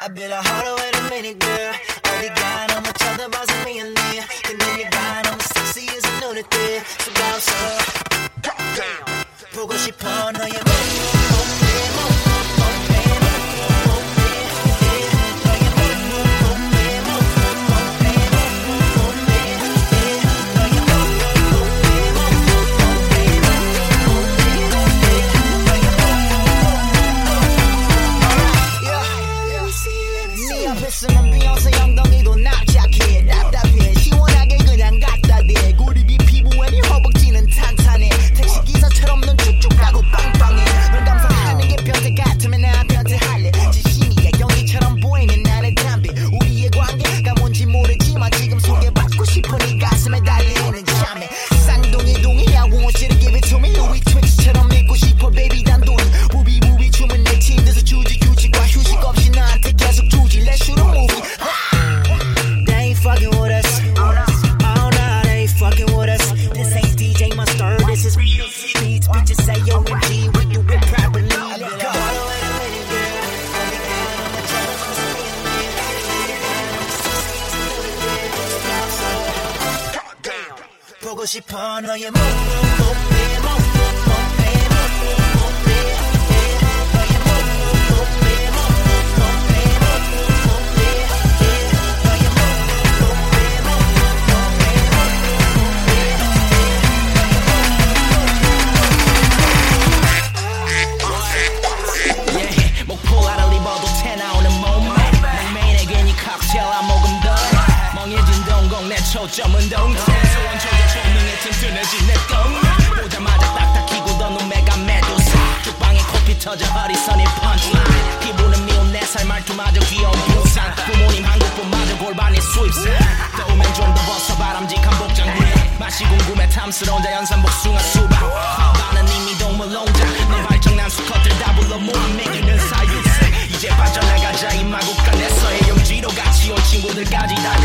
I've been a harder way to meet it, girl. 어디가 너무 쳐다봐서 미안해. 근데 네가 너무 섹시해서 눈에 띄. 속아서 보고 싶어 너의 있으면 비어서 엉덩이도 납작해 답답해 시원하게 그냥 갖다 대 고립이 피부에 네 허벅지는 탄탄해 택시기사처럼 넌 쭉쭉 가고 빵빵해 널 감상하는 게 변태 같으면 난 변태할래 지심이야 연기처럼 보이는 나는 담배 우리의 관계가 뭔지 모르지만 지금 소개받고 싶어 네 가슴에 달리는 잠에 쌍둥이 동이야 won't you give it to me 우리 트위치처럼 믿고 싶어 baby 단돌이 부비부비 춤은 내 침대에서 주지 규칙과 휴식 없이 나한테 계속 주지 Let's shoot a movie They ain't fucking with us Oh no, they ain't fucking with us This ain't DJ Mustard This is beats Bitches say OMG We do it properly Let's go 보고 싶어 너의 목포 아래 입어도 태 나오는 몸매 맹맨에게 니 칵테일 안 먹음 더 멍해진 동공 내 초점은 동태 소원 조절 총능에 튼튼해진 내 똥 보자마자 딱딱 키고 더 눈매가 메두사 죽방에 코피 터져 허리선이 펀치라인 기분은 미운 4살 말투마저 귀여운 부산 부모님 한국분마저 골반이 수입산 더우면 좀 더 벗어 바람직한 복장 위에 맛이 궁금해 탐스러운 자연산 복숭아 수박 나는 이미 동물 농장 내 발정난 수컷들 다 불러 모아 먹이는 사육생 이제 빠져나가자 이 마구간 에서의 용지로 같이 온 친구들까지 다